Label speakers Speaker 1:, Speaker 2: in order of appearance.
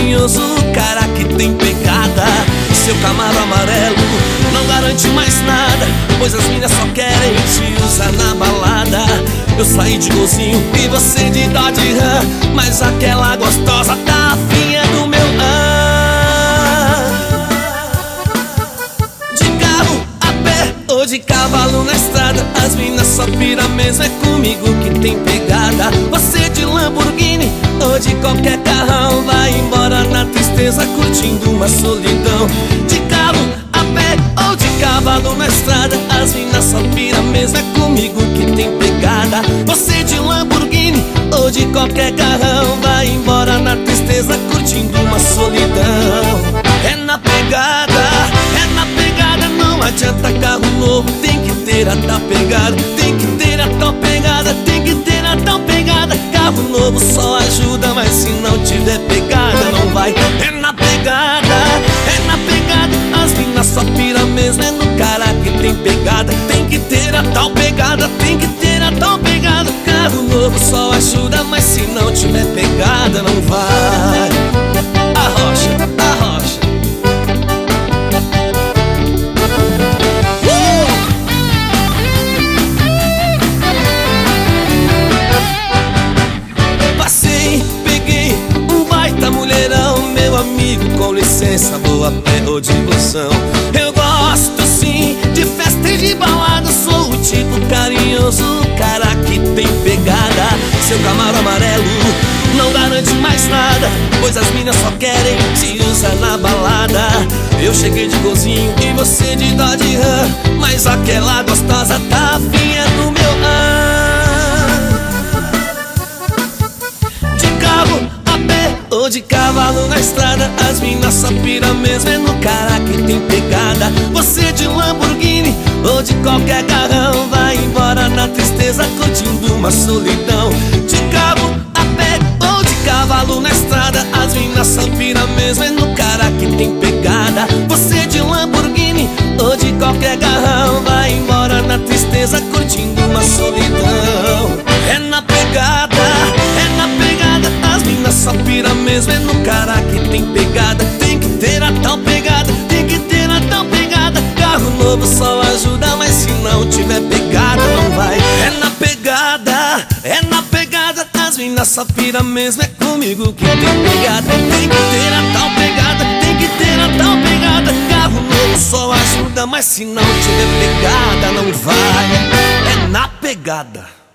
Speaker 1: carinhoso, cara que tem pegada. Seu Camaro amarelo não garante mais nada, pois as minas só querem te usar na balada. Eu saí de golzinho e você de Dodge Ram, mas aquela gostosa tá afim é do meu De carro, a pé ou de cavalo na estrada, as minas só pira mesmo é comigo que tem pegada. Você de Lamborghini ou de qualquer carrão, vai embora na tristeza curtindo uma solidão. De carro, a pé ou de cavalo na estrada, as minas só pira mesmo é comigo que tem pegada. Você de Lamborghini ou de qualquer carrão, vai embora na tristeza curtindo uma solidão. É na pegada, não adianta carro novo, tem que ter a tal pegada. Tem que ter a tal pegada, tem que ter a tal pegada. Carro novo só ajuda, mas se não tiver pegada não vai. É na pegada, as minas só pira mesmo é no cara que tem pegada. Tem que ter a tal pegada, tem que ter a tal pegada. Carro novo só ajuda, mas se não tiver pegada não vai. Arrocha. Com licença, vou a pé ou de busão. Eu gosto sim de festa e de balada, sou o tipo carinhoso, cara que tem pegada. Seu Camaro amarelo não garante mais nada, pois as minas só querem te usar na balada. Eu cheguei de golzinho e você de Dodge Ram, mas aquela gostosa tá afim é do meu De carro, a pé ou de cavalo na estrada, as minas só pira mesmo é no cara que tem pegada. Você de Lamborghini ou de qualquer carrão, vai embora na tristeza curtindo uma solidão. De carro, a pé ou de cavalo na estrada, as minas só pira mesmo é no cara que tem pegada. Você de Lamborghini ou de qualquer carrão, vai embora na tristeza curtindo uma solidão. É na pegada, as minas só pira mesmo é no cara que tem pegada. Tem que ter a tal pegada, tem que ter a tal pegada. Carro novo só ajuda, mas se não tiver pegada não vai. É na pegada, as minas só pira mesmo é comigo que tem pegada. Tem que ter a tal pegada, tem que ter a tal pegada. Carro novo só ajuda, mas se não tiver pegada não vai. É na pegada.